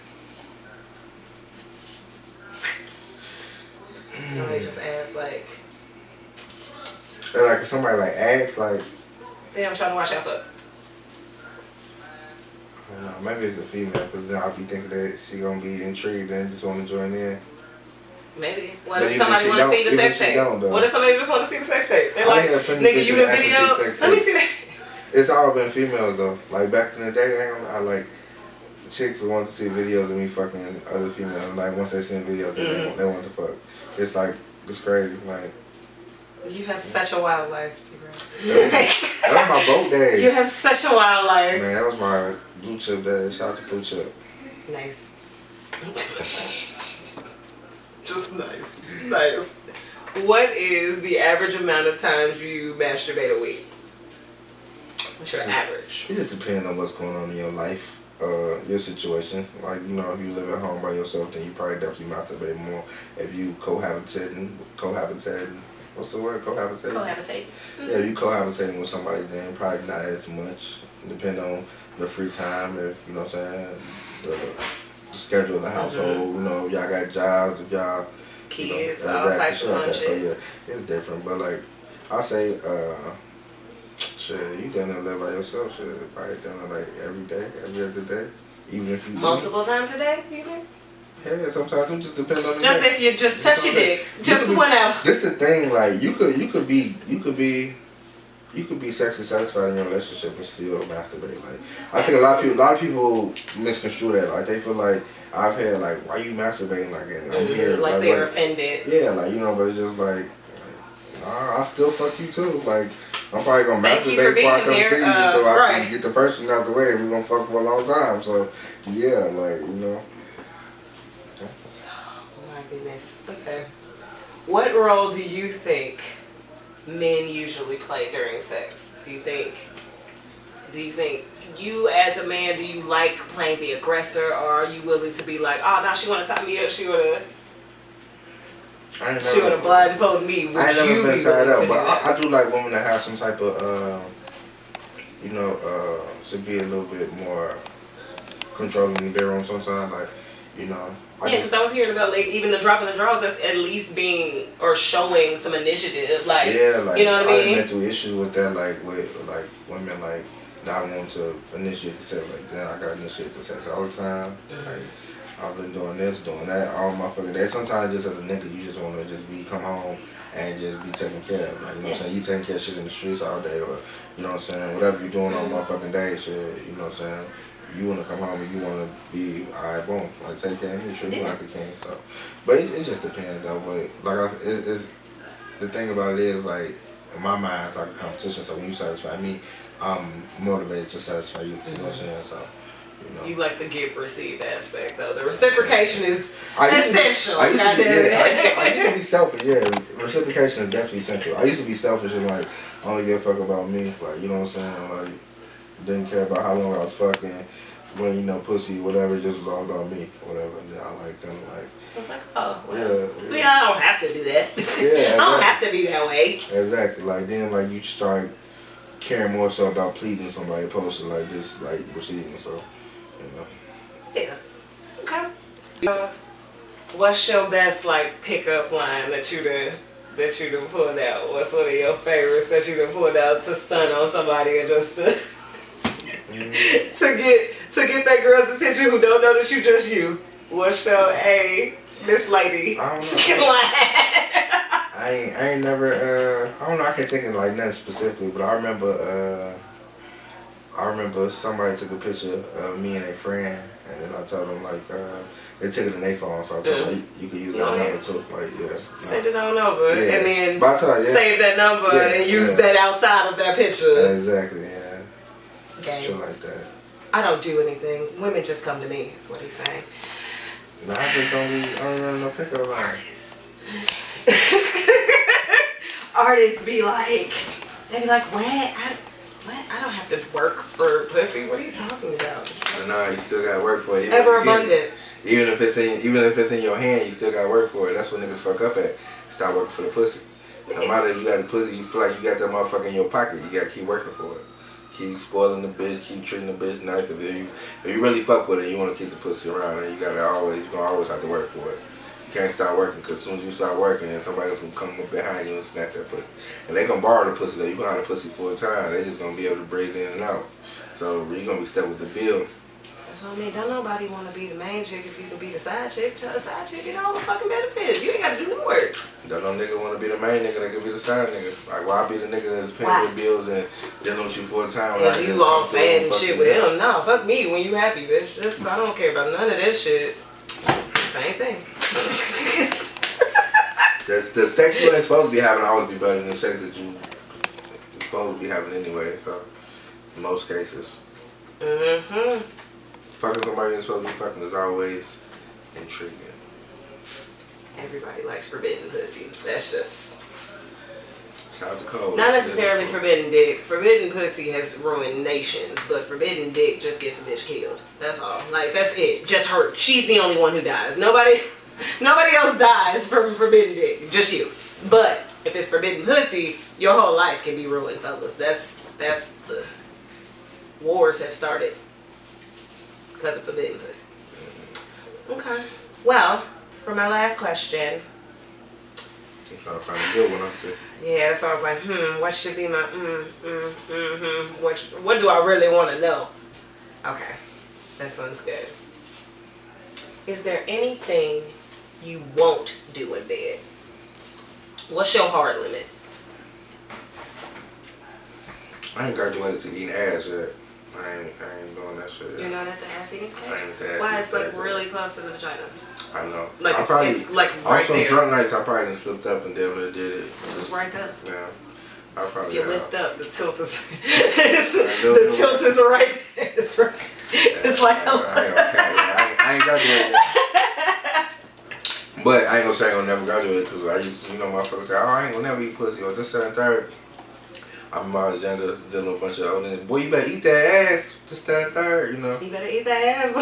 S2: Somebody just asked, like...
S1: And like, if somebody, like, asks, like...
S2: Damn, I'm trying to watch out for...
S1: I don't know, maybe it's a female, because then I'll be thinking that she gonna be intrigued and just want to join in.
S2: Maybe. What if somebody want to see the sex tape? What if somebody just want to see the sex tape? They're like, nigga, you the video? Let me see that shit.
S1: It's all been females, though. Like, back in the day, I like... Chicks want to see videos of me fucking other females. Like, once they see videos, they want to fuck. It's like, it's crazy. Like,
S2: you have such a wild life,
S1: that was my boat days.
S2: You have such a wild life.
S1: Man, that was my blue chip days. Shout out to blue chip.
S2: Nice. Just nice. Nice. What is the average amount of times you masturbate a week? What's your average?
S1: It just depends on what's going on in your life. Your situation. Like, you know, if you live at home by yourself, then you probably definitely masturbate more. If you cohabitating, what's the word?
S2: Cohabitating.
S1: Yeah, you cohabitating with somebody, then probably not as much. Depending on the free time, if you know what I'm saying, the schedule of the household. You know, y'all got jobs, if y'all
S2: kids, all types of fun shit.
S1: So yeah, it's different. But like, I say, shit, you done live by yourself, shit, probably done like every day, every other day. Even if you
S2: multiple times a day, you think?
S1: Yeah, sometimes it just depends on the
S2: just
S1: day.
S2: If you just touch your dick, just whenever.
S1: This is the thing, like you could be sexually satisfied in your relationship and still masturbate. Like I think a lot of people misconstrue that. Like they feel like I've had like, why you masturbating like that? I'm here
S2: like they're offended.
S1: Yeah, like you know, but it's just like nah, I still fuck you too. Like I'm probably gonna masturbate before I come see you, so I can get the first one out the way. We're gonna fuck for a long time. So yeah, like you know.
S2: Oh my goodness. Okay. What role do you think men usually play during sex? Do you think you as a man, do you like playing the aggressor, or are you willing to be like, oh no, she wanna tie me up, she wanna blindfold me? Would
S1: I ain't never been tied up, but
S2: I
S1: do like women that have some type of should be a little bit more controlling in the bedroom sometimes, like, you know.
S2: Yeah, because I was hearing about like even the dropping the draws, that's at least being or showing some initiative, like,
S1: yeah, like
S2: you know what I mean.
S1: I went through issues with that, like with like women like not wanting to initiate the sex, like damn, I gotta initiate the sex all the time. Like I've been doing this, doing that, all motherfucking day. Sometimes just as a nigga, you just wanna just come home and just be taken care of. Like you know what I'm saying, you taking care of shit in the streets all day, or you know what I'm saying, whatever you doing all motherfucking day, shit. You know what I'm saying. You want to come home and you want to be, alright, boom, like take care of me, treat me like a king. So, but it just depends though. But like I said, it's the thing about it is like in my mind it's like a competition. So when you satisfy me, I'm motivated to satisfy you. You know what I'm saying? So. You know.
S2: You like the give receive aspect though. The reciprocation is essential.
S1: I used to be selfish. Yeah, reciprocation is definitely essential. I used to be selfish and like only give a fuck about me. Like you know what I'm saying? Like. Didn't care about how long I was fucking, when you know, pussy, whatever, just was all about me, whatever. And then I like kind of like.
S2: It's like, oh, well, yeah, I don't have to do that. Yeah, I don't have to be that way.
S1: Exactly. Like then, like you start caring more so about pleasing somebody, opposed to like just like receiving. So, you know.
S2: Yeah. Okay. What's your best like pickup line that you done pulled out? What's one of your favorites that you done pulled out to stun on somebody or just to? to get that girl's attention who don't know that you just you. What's your Miss Lady?
S1: I don't know. I ain't never I don't know, I can't think of like nothing specifically, but I remember I remember somebody took a picture of me and a friend, and then I told them like they took it in their phone, so I told them you could use that number too. Like
S2: send it on over, and then save that number and use that outside of that picture.
S1: Exactly, yeah. Shit like that.
S2: I don't do anything. Women just come to me. Is what he's saying.
S1: No, I just don't run no pickup lines.
S2: Artists be like, they be like, what? I don't have to work for pussy. What are you talking about?
S1: No, you still gotta work for it.
S2: It's ever abundant.
S1: Even if it's in your hand, you still gotta work for it. That's what niggas fuck up at. Stop working for the pussy. No matter if you got the pussy, you feel like you got that motherfucker in your pocket. You gotta keep working for it. Keep spoiling the bitch. Keep treating the bitch nice. If you really fuck with it, you want to keep the pussy around, and you gonna always have to work for it. You can't stop working, because as soon as you start working, then somebody else gonna come up behind you and snatch that pussy. And they gonna borrow the pussy though. You gonna have the pussy full time. They just gonna be able to breeze in and out. So you gonna be stuck with the bill.
S2: That's what I mean. Don't nobody want to be the main chick if you can be the side chick. Tell the side chick get all the fucking benefits. You ain't got to do no work.
S1: Don't no nigga want to be the main nigga. They can be the side nigga. Like, why be the nigga that's paying your bills and dealing with you full time?
S2: Yeah, you all sad and shit with him. No, fuck me when you happy, bitch. I don't care about none of that shit. Same thing.
S1: The sex you ain't supposed to be having always be better than the sex that you supposed to be having anyway. So, in most cases. Fucking somebody you're supposed to be fucking is always intriguing.
S2: Everybody likes forbidden pussy. That's just...
S1: Shout out to Cole.
S2: Not necessarily forbidden dick. Forbidden pussy has ruined nations, but forbidden dick just gets a bitch killed. That's all. Like, that's it. Just her. She's the only one who dies. Nobody else dies from forbidden dick. Just you. But if it's forbidden pussy, your whole life can be ruined, fellas. That's the... Wars have started because of forbidden pussy. Okay. Well, for my last question.
S1: I'm trying to find a good one, I see.
S2: Yeah, so I was like, what should be my what do I really want to know? Okay. That sounds good. Is there anything you won't do in bed? What's your hard limit?
S1: I ain't graduated to eating ass yet. I ain't doing that shit yet.
S2: You're not at the ass eating stage?
S1: I ain't at the ass
S2: Why? It's like
S1: stage
S2: really close to the vagina.
S1: I know.
S2: Like it's like right
S1: also
S2: there.
S1: On drunk nights, I probably done slipped up and did it.
S2: It was right there.
S1: Yeah. I probably
S2: if you lift up, the tilt is the tilt is right there. It's right. It's like
S1: I ain't graduated yet. But I ain't gonna say I'm gonna never graduate, because I used to, motherfuckers say, oh, I ain't gonna never eat pussy or this, that, and third. I'm always younger, dealing with a bunch of old niggas. Boy, you better eat that ass, just that, and third,
S2: You better eat that ass.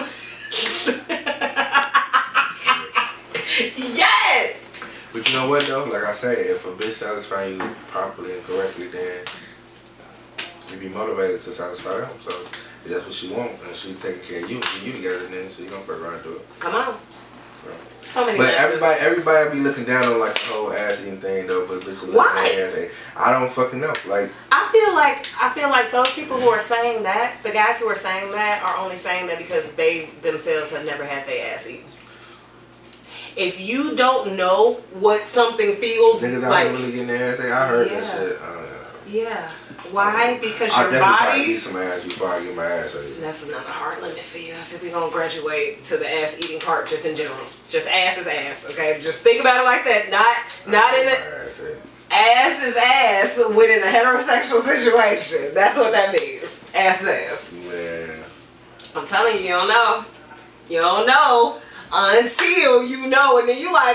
S2: Yes!
S1: But you know what though? Like I say, if a bitch satisfies you properly and correctly, then you be motivated to satisfy them. So if that's what she wants, and she taking care of you, and you together, then she gonna fuck around and do it.
S2: Come on. So many.
S1: But everybody be looking down on like the whole ass eating thing though. But bitches looking at ass. I don't fucking know. Like
S2: I feel like those people who are saying that, the guys who are saying that, are only saying that because they themselves have never had their ass eaten. If you don't know what something feels
S1: niggas
S2: like,
S1: out really getting their ass ate. I heard that shit.
S2: Yeah. Why? Because your
S1: body. I eat some ass before I get my ass ate.
S2: That's another hard limit for you. I said we're gonna graduate to the ass eating part just in general. Just ass is ass, okay? Just think about it like that. Not in it. Ass is ass within a heterosexual situation. That's what that means. Ass is ass.
S1: Man.
S2: I'm telling you, you don't know. You don't know until you know, and then you like.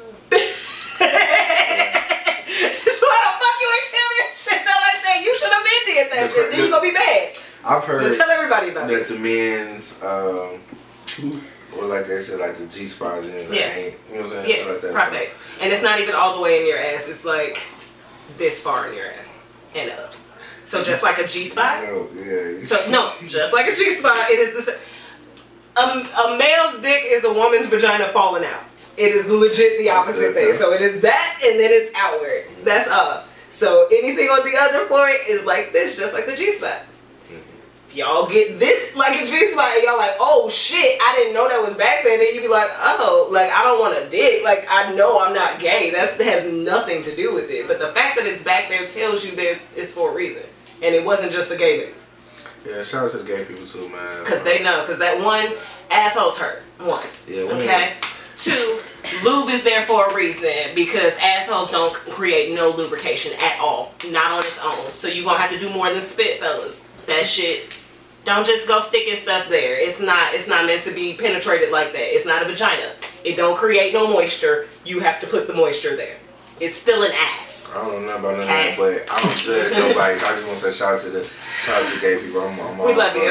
S2: Why the fuck you ain't tell me shit like that? You should have been did that shit. Then you gonna be mad.
S1: I've heard.
S2: Tell everybody about
S1: that. The men's, or like they said, like the G spots and ain't. You know what I'm saying?
S2: Yeah, like that. Prostate. And it's not even all the way in your ass. It's like this far in your ass and up. So just like a G spot.
S1: No, yeah.
S2: So no, just like a G spot. It is the same. A male's dick is a woman's vagina falling out. It is legit the opposite thing. So it is that, and then it's outward. That's up. So anything on the other point is like this, just like the G-spot. If y'all get this like a G-spot, and y'all like, oh shit, I didn't know that was back there. Then you be like, oh, like I don't want a dick. Like I know I'm not gay. That has nothing to do with it. But the fact that it's back there tells you it's for a reason, and it wasn't just for gay niggas.
S1: Yeah, shout out to the gay people too, man.
S2: Because they know. Because that one, assholes hurt. One.
S1: Yeah.
S2: Okay. Two, lube is there for a reason because assholes don't create no lubrication at all. Not on its own. So you're going to have to do more than spit, fellas. That shit, don't just go sticking stuff there. It's not meant to be penetrated like that. It's not a vagina. It don't create no moisture. You have to put the moisture there. It's still an ass.
S1: I don't know about none of that, but I don't judge nobody. I just want to say shout out to gay people.
S2: We love you.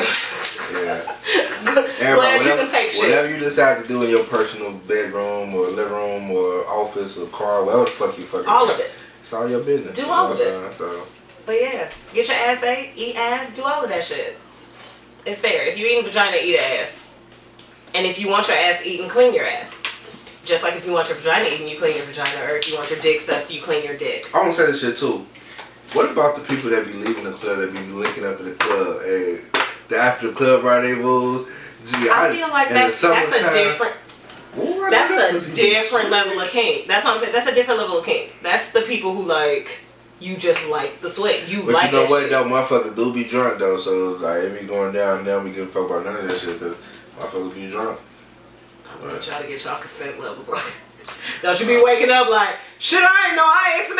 S1: Yeah.
S2: Glad you can take shit.
S1: Whatever you decide to do in your personal bedroom or living room or office or car, whatever the fuck you fucking
S2: all of it.
S1: It's all your business.
S2: Do all of it. So. But yeah, get your ass ate, eat ass, do all of that shit. It's there. If you eat vagina, eat ass. And if you want your ass eaten, clean your ass. Just like if you want your vagina eaten, you clean your vagina. Or if you want your dick sucked, you clean your dick.
S1: I want to say this shit too. What about the people that be leaving the club, that be linking up in the club? Hey, the after the club rendezvous. Gee,
S2: I feel like that's a different... Ooh, that's a different level of kink. That's what I'm saying. That's a different level of kink. That's the people who like... You just like the sweat. But like
S1: you know what
S2: shit.
S1: though? Motherfuckers do be drunk though. So like it be going down and then we give a fuck about none of that shit because motherfuckers be drunk.
S2: I'm gonna try to get y'all consent levels on. Don't you be waking up like, shit, I ain't know I ate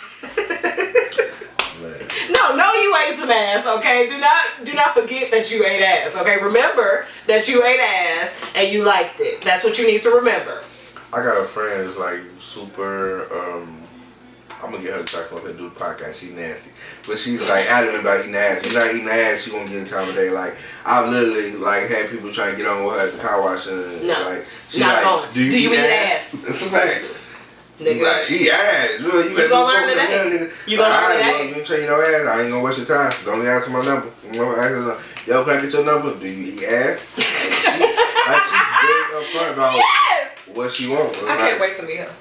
S2: some ass. No, you ate some ass, okay? Do not forget that you ate ass, okay? Remember that you ate ass and you liked it. That's what you need to remember.
S1: I got a friend that's like super, I'm gonna get her to try to come up and do the podcast. She's nasty. But she's like adamant about eating ass. If you're not eating ass, she won't get in time of day. Like, I've literally like had people trying to get on with her at the car wash and like, she's
S2: not
S1: like,
S2: going.
S1: do you eat ass?
S2: It's
S1: a fact.
S2: Nigga.
S1: Like, eat ass. You
S2: gonna learn today. You gonna learn today.
S1: You ain't train no ass. I ain't gonna waste your time. Don't ask for my number. Yo, can I get your number? Do you eat ass? Like she's very upfront about what she wants.
S2: I can't wait to meet her.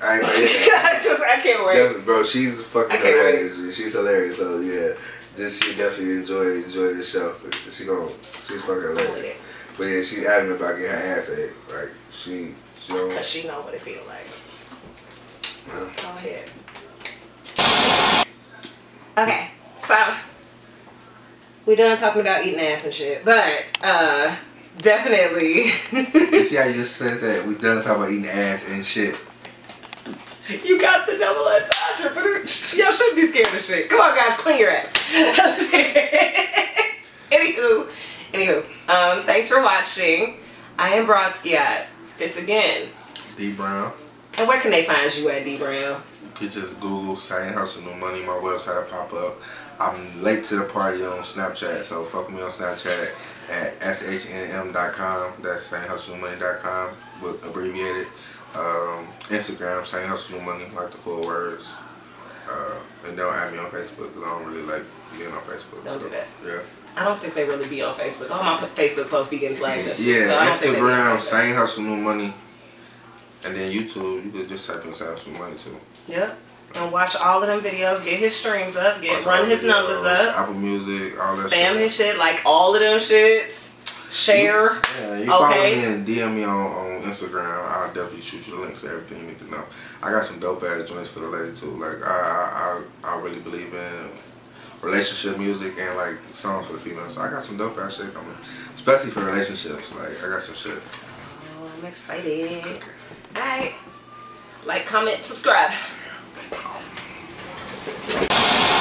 S1: I
S2: can't wait.
S1: Definitely, bro, she's fucking hilarious. She's hilarious. So yeah, she definitely enjoy the show. She's fucking hilarious. But yeah, she's adamant about getting her ass ate. Like she don't.
S2: Cause she know what it feel like. Go ahead. Okay, so we done talking about eating ass and shit, but definitely.
S1: You see how you just said that we done talking about eating ass and shit.
S2: You got the double entendre, but y'all shouldn't be scared of shit. Come on, guys, clean your ass. Anywho, thanks for watching. I am Brodsky. This again.
S1: D Brown.
S2: And where can they find you at, D Brown?
S1: You could just Google Same Hustle No Money. My website will pop up. I'm late to the party on Snapchat, so fuck me on Snapchat at shnm.com. That's samehustlemoney.com, but abbreviated. Instagram, Same Hustle No Money, like the full words. And don't add me on Facebook because I don't really like being on Facebook.
S2: Don't do that.
S1: Yeah.
S2: I don't think they really be on Facebook. All my Facebook posts be getting flagged.
S1: Yeah, so Instagram, Same Hustle No Money. And then YouTube, you could just type in Same Hustle No Money too.
S2: Yep. And watch all of them videos. Get his streams up. Run his numbers up.
S1: Apple Music, all that shit.
S2: Spam his shit, like all of them shits. Share.
S1: You follow me and DM me on Instagram. I'll definitely shoot you the links to everything you need to know. I got some dope ass joints for the lady too. Like I really believe in relationship music and like songs for the females. So I got some dope ass shit coming, especially for relationships. Like I got some shit.
S2: Oh, I'm excited. Alright. Like, comment, subscribe.